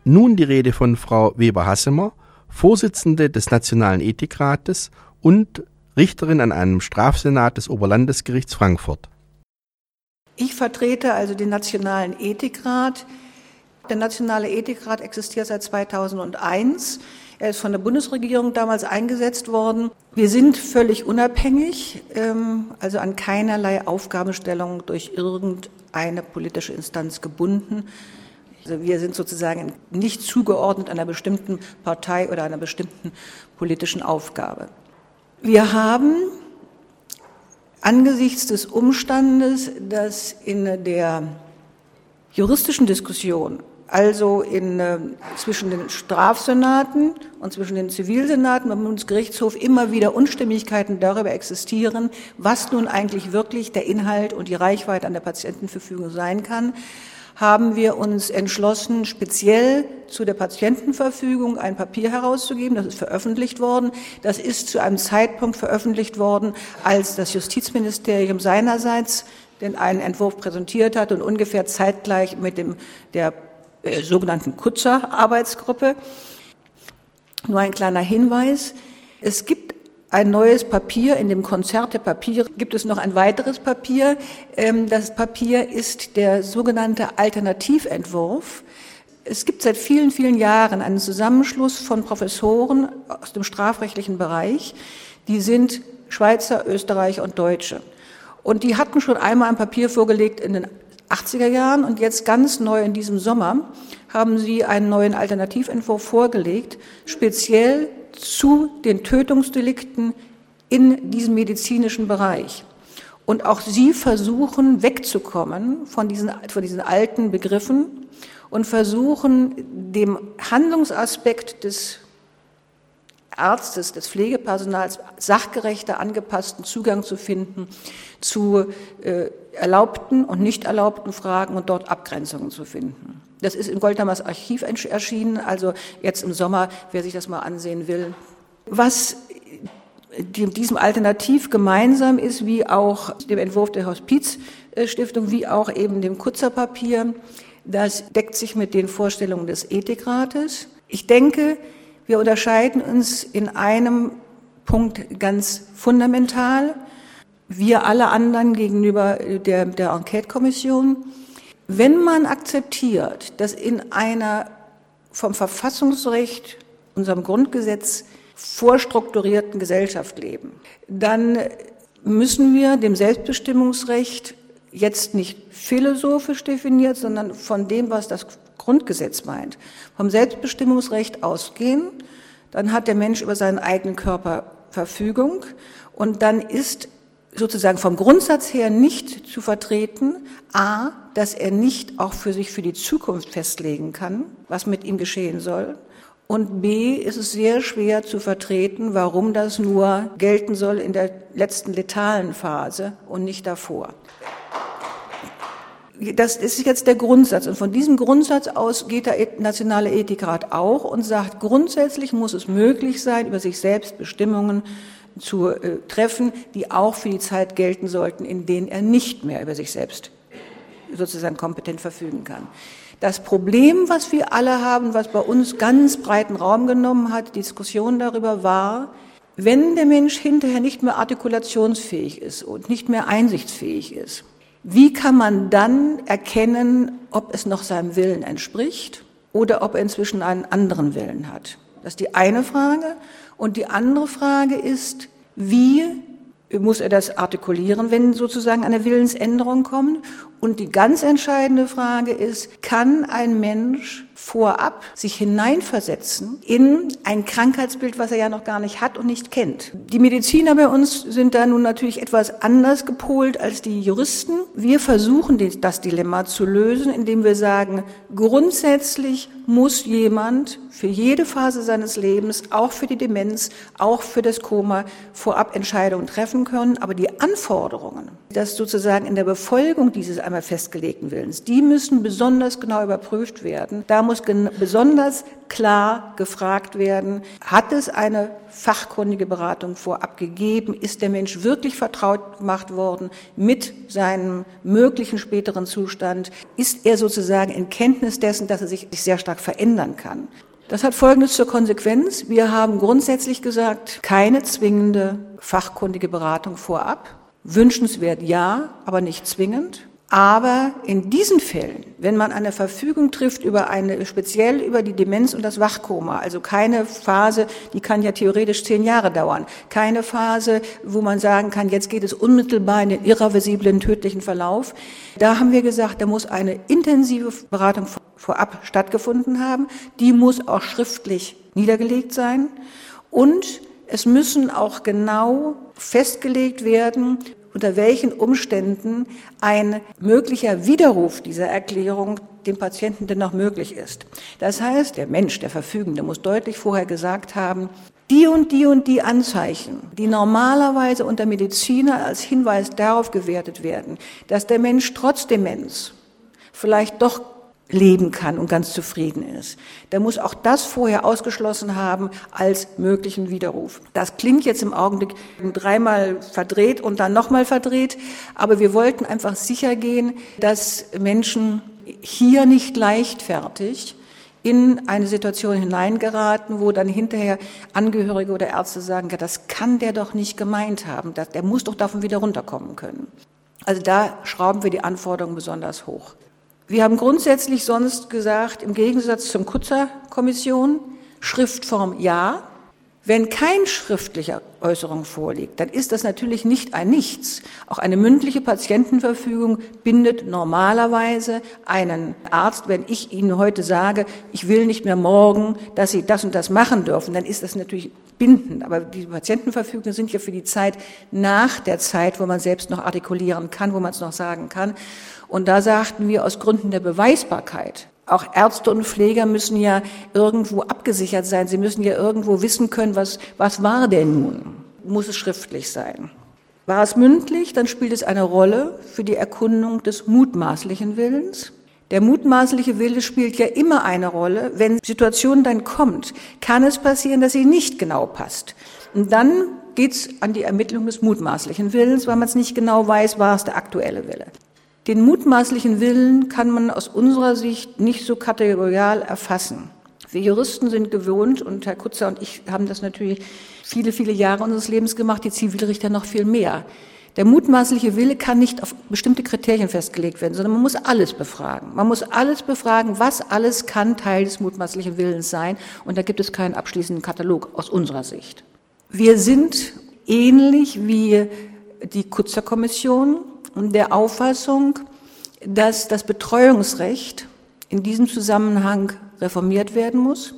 Nun die Rede von Frau Weber-Hassemer, Vorsitzende des Nationalen Ethikrates und Richterin an einem Strafsenat des Oberlandesgerichts Frankfurt. Ich vertrete also den Nationalen Ethikrat. Der Nationale Ethikrat existiert seit 2001. Er ist von der Bundesregierung damals eingesetzt worden. Wir sind völlig unabhängig, also an keinerlei Aufgabenstellung durch irgendeine politische Instanz gebunden. Also wir sind sozusagen nicht zugeordnet einer bestimmten Partei oder einer bestimmten politischen Aufgabe. Wir haben angesichts des Umstandes, dass in der juristischen Diskussion, also zwischen den Strafsenaten und zwischen den Zivilsenaten beim Bundesgerichtshof immer wieder Unstimmigkeiten darüber existieren, was nun eigentlich wirklich der Inhalt und die Reichweite an der Patientenverfügung sein kann, haben wir uns entschlossen, speziell zu der Patientenverfügung ein Papier herauszugeben. Das ist veröffentlicht worden. Das ist zu einem Zeitpunkt veröffentlicht worden, als das Justizministerium seinerseits einen Entwurf präsentiert hat und ungefähr zeitgleich mit der sogenannten Kutzer-Arbeitsgruppe. Nur ein kleiner Hinweis. Es gibt ein neues Papier. In dem Konzert der Papiere gibt es noch ein weiteres Papier. Das Papier ist der sogenannte Alternativentwurf. Es gibt seit vielen, vielen Jahren einen Zusammenschluss von Professoren aus dem strafrechtlichen Bereich. Die sind Schweizer, Österreicher und Deutsche. Und die hatten schon einmal ein Papier vorgelegt in den 80er Jahren und jetzt ganz neu in diesem Sommer haben sie einen neuen Alternativentwurf vorgelegt, speziell zu den Tötungsdelikten in diesem medizinischen Bereich. Und auch sie versuchen wegzukommen von diesen alten Begriffen und versuchen dem Handlungsaspekt des Arztes, des Pflegepersonals sachgerechter, angepassten Zugang zu finden zu erlaubten und nicht erlaubten Fragen und dort Abgrenzungen zu finden. Das ist im Goldhammers Archiv erschienen, also jetzt im Sommer, wer sich das mal ansehen will. Was diesem Alternativ gemeinsam ist, wie auch dem Entwurf der Hospizstiftung, wie auch eben dem Kutzerpapier, das deckt sich mit den Vorstellungen des Ethikrates. Ich denke, wir unterscheiden uns in einem Punkt ganz fundamental. Wir alle anderen gegenüber der Enquete-Kommission. Wenn man akzeptiert, dass in einer vom Verfassungsrecht, unserem Grundgesetz, vorstrukturierten Gesellschaft leben, dann müssen wir dem Selbstbestimmungsrecht jetzt nicht philosophisch definiert, sondern von dem, was das Grundgesetz meint, vom Selbstbestimmungsrecht ausgehen. Dann hat der Mensch über seinen eigenen Körper Verfügung und dann ist sozusagen vom Grundsatz her nicht zu vertreten, a, dass er nicht auch für sich für die Zukunft festlegen kann, was mit ihm geschehen soll, und b, ist es sehr schwer zu vertreten, warum das nur gelten soll in der letzten letalen Phase und nicht davor. Das ist jetzt der Grundsatz und von diesem Grundsatz aus geht der Nationale Ethikrat auch und sagt, grundsätzlich muss es möglich sein, über sich selbst Bestimmungen zu treffen, die auch für die Zeit gelten sollten, in denen er nicht mehr über sich selbst sozusagen kompetent verfügen kann. Das Problem, was wir alle haben, was bei uns ganz breiten Raum genommen hat, die Diskussion darüber war, wenn der Mensch hinterher nicht mehr artikulationsfähig ist und nicht mehr einsichtsfähig ist, wie kann man dann erkennen, ob es noch seinem Willen entspricht oder ob er inzwischen einen anderen Willen hat? Das ist die eine Frage. Und die andere Frage ist, wie muss er das artikulieren, wenn sozusagen eine Willensänderung kommt? Und die ganz entscheidende Frage ist, kann ein Mensch vorab sich hineinversetzen in ein Krankheitsbild, was er ja noch gar nicht hat und nicht kennt? Die Mediziner bei uns sind da nun natürlich etwas anders gepolt als die Juristen. Wir versuchen das Dilemma zu lösen, indem wir sagen, grundsätzlich muss jemand für jede Phase seines Lebens, auch für die Demenz, auch für das Koma, vorab Entscheidungen treffen können. Aber die Anforderungen, dass sozusagen in der Befolgung dieses einmal festgelegten Willens, die müssen besonders genau überprüft werden. Da muss besonders klar gefragt werden, hat es eine fachkundige Beratung vorab gegeben? Ist der Mensch wirklich vertraut gemacht worden mit seinem möglichen späteren Zustand? Ist er sozusagen in Kenntnis dessen, dass er sich sehr stark verändern kann? Das hat Folgendes zur Konsequenz. Wir haben grundsätzlich gesagt, keine zwingende fachkundige Beratung vorab. Wünschenswert ja, aber nicht zwingend. Aber in diesen Fällen, wenn man eine Verfügung trifft speziell über die Demenz und das Wachkoma, also keine Phase, die kann ja theoretisch 10 Jahre dauern, keine Phase, wo man sagen kann, jetzt geht es unmittelbar in den irreversiblen, tödlichen Verlauf, da haben wir gesagt, da muss eine intensive Beratung vorab stattgefunden haben, die muss auch schriftlich niedergelegt sein und es müssen auch genau festgelegt werden, unter welchen Umständen ein möglicher Widerruf dieser Erklärung dem Patienten denn noch möglich ist. Das heißt, der Mensch, der Verfügende, muss deutlich vorher gesagt haben, die und die Anzeichen, die normalerweise unter Mediziner als Hinweis darauf gewertet werden, dass der Mensch trotz Demenz vielleicht doch leben kann und ganz zufrieden ist. Der muss auch das vorher ausgeschlossen haben als möglichen Widerruf. Das klingt jetzt im Augenblick 3-mal verdreht und dann nochmal verdreht, aber wir wollten einfach sicher gehen, dass Menschen hier nicht leichtfertig in eine Situation hineingeraten, wo dann hinterher Angehörige oder Ärzte sagen, ja, das kann der doch nicht gemeint haben, der muss doch davon wieder runterkommen können. Also da schrauben wir die Anforderungen besonders hoch. Wir haben grundsätzlich sonst gesagt, im Gegensatz zur Kutzer-Kommission, Schriftform ja. Wenn keine schriftliche Äußerung vorliegt, dann ist das natürlich nicht ein Nichts. Auch eine mündliche Patientenverfügung bindet normalerweise einen Arzt. Wenn ich Ihnen heute sage, ich will nicht mehr morgen, dass Sie das und das machen dürfen, dann ist das natürlich bindend. Aber die Patientenverfügungen sind ja für die Zeit nach der Zeit, wo man selbst noch artikulieren kann, wo man es noch sagen kann. Und da sagten wir aus Gründen der Beweisbarkeit, auch Ärzte und Pfleger müssen ja irgendwo abgesichert sein. Sie müssen ja irgendwo wissen können, was war denn nun? Muss es schriftlich sein? War es mündlich, dann spielt es eine Rolle für die Erkundung des mutmaßlichen Willens. Der mutmaßliche Wille spielt ja immer eine Rolle. Wenn Situation dann kommt, kann es passieren, dass sie nicht genau passt. Und dann geht's an die Ermittlung des mutmaßlichen Willens, weil man es nicht genau weiß, war es der aktuelle Wille. Den mutmaßlichen Willen kann man aus unserer Sicht nicht so kategorial erfassen. Wir Juristen sind gewohnt, und Herr Kutzer und ich haben das natürlich viele, viele Jahre unseres Lebens gemacht, die Zivilrichter noch viel mehr. Der mutmaßliche Wille kann nicht auf bestimmte Kriterien festgelegt werden, sondern man muss alles befragen. Man muss alles befragen, was alles kann Teil des mutmaßlichen Willens sein, und da gibt es keinen abschließenden Katalog aus unserer Sicht. Wir sind ähnlich wie die Kutzer-Kommission der Auffassung, dass das Betreuungsrecht in diesem Zusammenhang reformiert werden muss.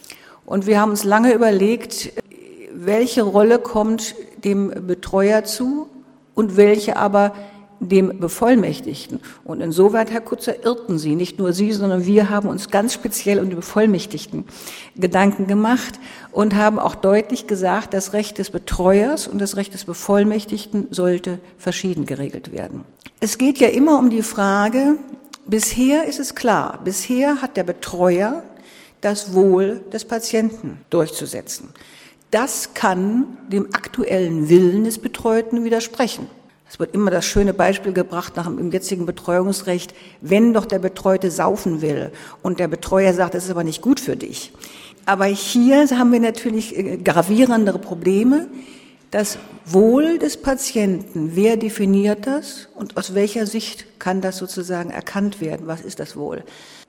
Und wir haben uns lange überlegt, welche Rolle kommt dem Betreuer zu und welche aber dem Bevollmächtigten. Und insoweit, Herr Kutzer, irrten Sie, nicht nur Sie, sondern wir haben uns ganz speziell um die Bevollmächtigten Gedanken gemacht und haben auch deutlich gesagt, das Recht des Betreuers und das Recht des Bevollmächtigten sollte verschieden geregelt werden. Es geht ja immer um die Frage, bisher ist es klar, bisher hat der Betreuer das Wohl des Patienten durchzusetzen. Das kann dem aktuellen Willen des Betreuten widersprechen. Es wird immer das schöne Beispiel gebracht nach dem jetzigen Betreuungsrecht, wenn doch der Betreute saufen will und der Betreuer sagt, das ist aber nicht gut für dich. Aber hier haben wir natürlich gravierendere Probleme. Das Wohl des Patienten, wer definiert das und aus welcher Sicht kann das sozusagen erkannt werden? Was ist das Wohl?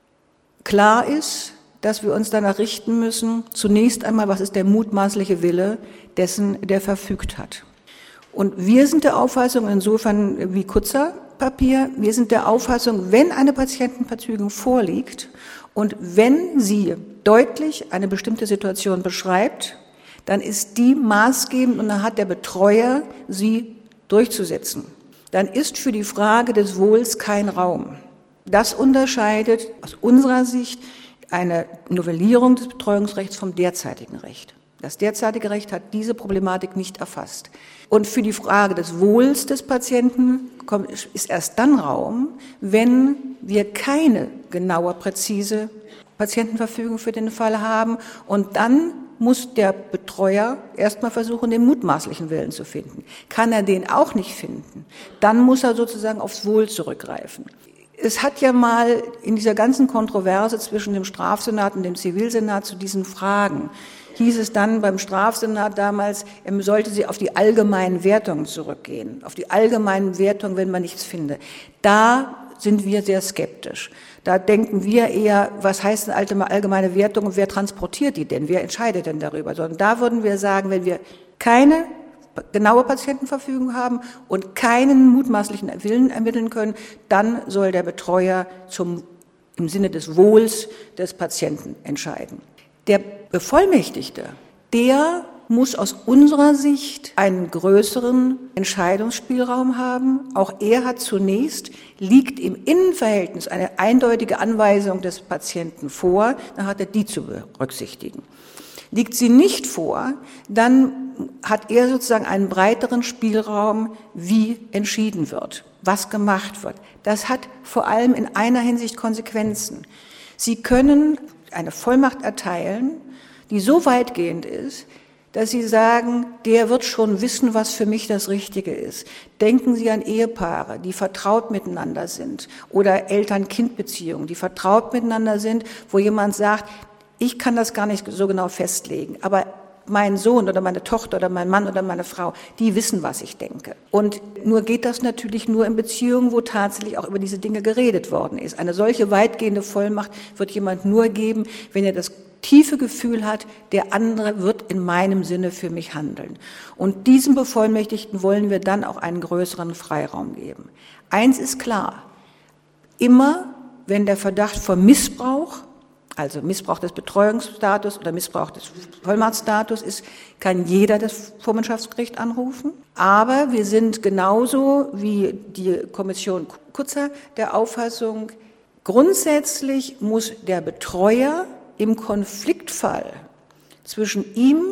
Klar ist, dass wir uns danach richten müssen, zunächst einmal, was ist der mutmaßliche Wille dessen, der verfügt hat. Und wir sind der Auffassung, insofern wie Kutzer-Papier, wir sind der Auffassung, wenn eine Patientenverfügung vorliegt und wenn sie deutlich eine bestimmte Situation beschreibt, dann ist die maßgebend und dann hat der Betreuer sie durchzusetzen. Dann ist für die Frage des Wohls kein Raum. Das unterscheidet aus unserer Sicht eine Novellierung des Betreuungsrechts vom derzeitigen Recht. Das derzeitige Recht hat diese Problematik nicht erfasst. Und für die Frage des Wohls des Patienten ist erst dann Raum, wenn wir keine genaue, präzise Patientenverfügung für den Fall haben. Und dann muss der Betreuer erstmal versuchen, den mutmaßlichen Willen zu finden. Kann er den auch nicht finden, dann muss er sozusagen aufs Wohl zurückgreifen. Es hat ja mal in dieser ganzen Kontroverse zwischen dem Strafsenat und dem Zivilsenat zu diesen Fragen, hieß es dann beim Strafsenat damals, sollte sie auf die allgemeinen Wertungen zurückgehen, auf die allgemeinen Wertungen, wenn man nichts finde. Da sind wir sehr skeptisch. Da denken wir eher, was heißt denn allgemeine Wertung und wer transportiert die denn? Wer entscheidet denn darüber? Sondern da würden wir sagen, wenn wir keine genaue Patientenverfügung haben und keinen mutmaßlichen Willen ermitteln können, dann soll der Betreuer im Sinne des Wohls des Patienten entscheiden. Der Bevollmächtigte, der muss aus unserer Sicht einen größeren Entscheidungsspielraum haben. Auch er hat zunächst, liegt im Innenverhältnis eine eindeutige Anweisung des Patienten vor, dann hat er die zu berücksichtigen. Liegt sie nicht vor, dann hat er sozusagen einen breiteren Spielraum, wie entschieden wird, was gemacht wird. Das hat vor allem in einer Hinsicht Konsequenzen. Sie können eine Vollmacht erteilen, die so weitgehend ist, dass Sie sagen, der wird schon wissen, was für mich das Richtige ist. Denken Sie an Ehepaare, die vertraut miteinander sind, oder Eltern-Kind-Beziehungen, die vertraut miteinander sind, wo jemand sagt, ich kann das gar nicht so genau festlegen, aber mein Sohn oder meine Tochter oder mein Mann oder meine Frau, die wissen, was ich denke. Und nur geht das natürlich nur in Beziehungen, wo tatsächlich auch über diese Dinge geredet worden ist. Eine solche weitgehende Vollmacht wird jemand nur geben, wenn er das tiefe Gefühl hat, der andere wird in meinem Sinne für mich handeln. Und diesem Bevollmächtigten wollen wir dann auch einen größeren Freiraum geben. Eins ist klar, immer wenn der Verdacht von Missbrauch, also Missbrauch des Betreuungsstatus oder Missbrauch des Vollmachtsstatus ist, kann jeder das Vormundschaftsgericht anrufen. Aber wir sind genauso wie die Kommission Kutzer der Auffassung, grundsätzlich muss der Betreuer im Konfliktfall zwischen ihm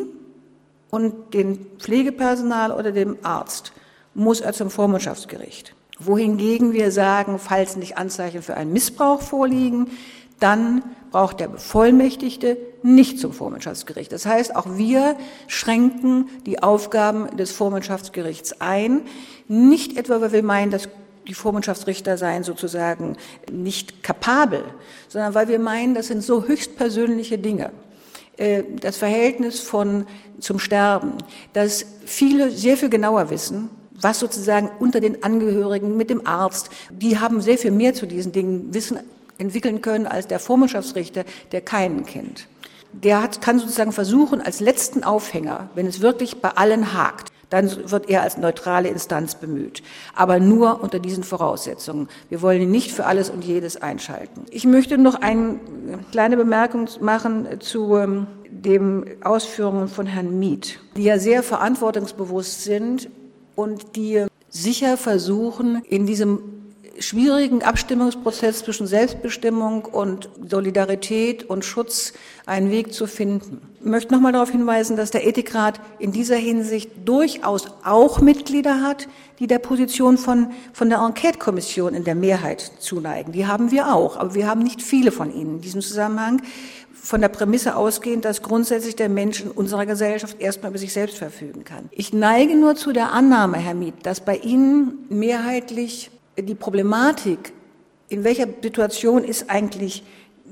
und dem Pflegepersonal oder dem Arzt, muss er zum Vormundschaftsgericht. Wohingegen wir sagen, falls nicht Anzeichen für einen Missbrauch vorliegen, dann braucht der Bevollmächtigte nicht zum Vormundschaftsgericht. Das heißt, auch wir schränken die Aufgaben des Vormundschaftsgerichts ein, nicht etwa, weil wir meinen, dass die Vormundschaftsrichter seien sozusagen nicht kapabel, sondern weil wir meinen, das sind so höchstpersönliche Dinge. Das Verhältnis zum Sterben, dass viele sehr viel genauer wissen, was sozusagen unter den Angehörigen mit dem Arzt, die haben sehr viel mehr zu diesen Dingen Wissen entwickeln können als der Vormundschaftsrichter, der keinen kennt. Der kann sozusagen versuchen, als letzten Aufhänger, wenn es wirklich bei allen hakt, dann wird er als neutrale Instanz bemüht. Aber nur unter diesen Voraussetzungen. Wir wollen ihn nicht für alles und jedes einschalten. Ich möchte noch eine kleine Bemerkung machen zu den Ausführungen von Herrn Mieth, die ja sehr verantwortungsbewusst sind und die sicher versuchen, in diesem schwierigen Abstimmungsprozess zwischen Selbstbestimmung und Solidarität und Schutz einen Weg zu finden. Ich möchte noch mal darauf hinweisen, dass der Ethikrat in dieser Hinsicht durchaus auch Mitglieder hat, die der Position von der Enquete-Kommission in der Mehrheit zuneigen. Die haben wir auch, aber wir haben nicht viele von ihnen in diesem Zusammenhang, von der Prämisse ausgehend, dass grundsätzlich der Mensch in unserer Gesellschaft erstmal über sich selbst verfügen kann. Ich neige nur zu der Annahme, Herr Mieth, dass bei Ihnen mehrheitlich die Problematik, in welcher Situation ist eigentlich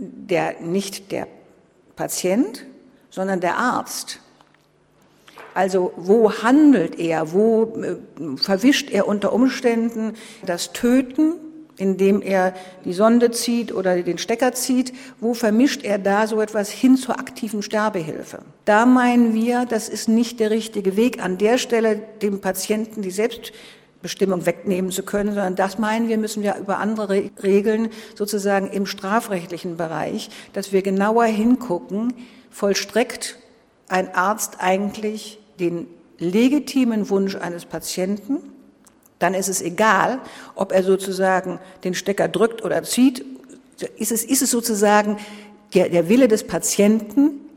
nicht der Patient, sondern der Arzt. Also wo handelt er, wo verwischt er unter Umständen das Töten, indem er die Sonde zieht oder den Stecker zieht, wo vermischt er da so etwas hin zur aktiven Sterbehilfe? Da meinen wir, das ist nicht der richtige Weg, an der Stelle dem Patienten die Selbstbestimmung wegnehmen zu können, sondern das meinen wir, müssen wir über andere Regeln sozusagen im strafrechtlichen Bereich, dass wir genauer hingucken, vollstreckt ein Arzt eigentlich den legitimen Wunsch eines Patienten, dann ist es egal, ob er sozusagen den Stecker drückt oder zieht, ist es sozusagen der Wille des Patienten,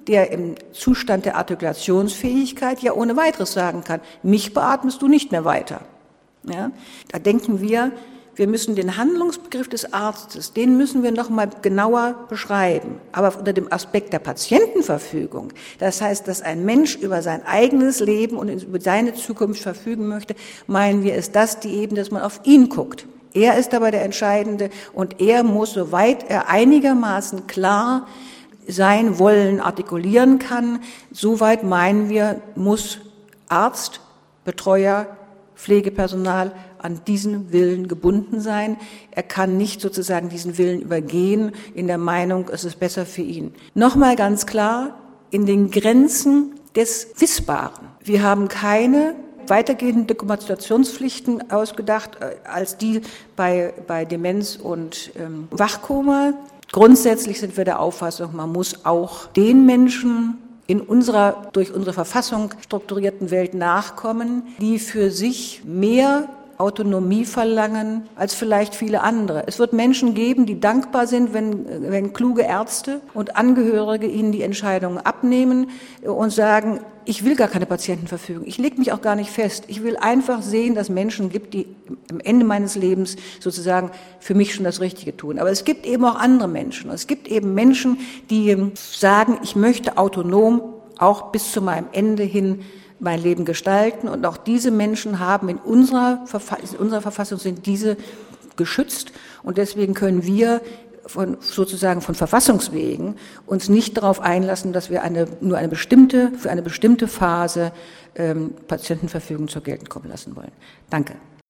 der im Zustand der Artikulationsfähigkeit ja ohne weiteres sagen kann, mich beatmest du nicht mehr weiter. Ja? Da denken wir müssen den Handlungsbegriff des Arztes, den müssen wir noch mal genauer beschreiben, aber unter dem Aspekt der Patientenverfügung. Das heißt, dass ein Mensch über sein eigenes Leben und über seine Zukunft verfügen möchte, meinen wir, ist das die Ebene, dass man auf ihn guckt. Er ist dabei der Entscheidende und er muss, soweit er einigermaßen klar sein Wollen artikulieren kann, soweit meinen wir, muss Arzt, Betreuer, Pflegepersonal an diesen Willen gebunden sein. Er kann nicht sozusagen diesen Willen übergehen in der Meinung, es ist besser für ihn. Nochmal ganz klar, in den Grenzen des Wissbaren. Wir haben keine weitergehenden Dokumentationspflichten ausgedacht, als die bei Demenz und Wachkoma. Grundsätzlich sind wir der Auffassung, man muss auch den Menschen in unserer durch unsere Verfassung strukturierten Welt nachkommen, die für sich mehr Autonomie verlangen als vielleicht viele andere. Es wird Menschen geben, die dankbar sind, wenn kluge Ärzte und Angehörige ihnen die Entscheidungen abnehmen und sagen, ich will gar keine Patientenverfügung, ich lege mich auch gar nicht fest. Ich will einfach sehen, dass es Menschen gibt, die am Ende meines Lebens sozusagen für mich schon das Richtige tun. Aber es gibt eben auch andere Menschen. Es gibt eben Menschen, die sagen, ich möchte autonom auch bis zu meinem Ende hin mein Leben gestalten. Und auch diese Menschen haben in unserer Verfassung sind diese geschützt. Und deswegen können wir sozusagen von Verfassungswegen uns nicht darauf einlassen, dass wir für eine bestimmte Phase Patientenverfügung zur Geltung kommen lassen wollen. Danke.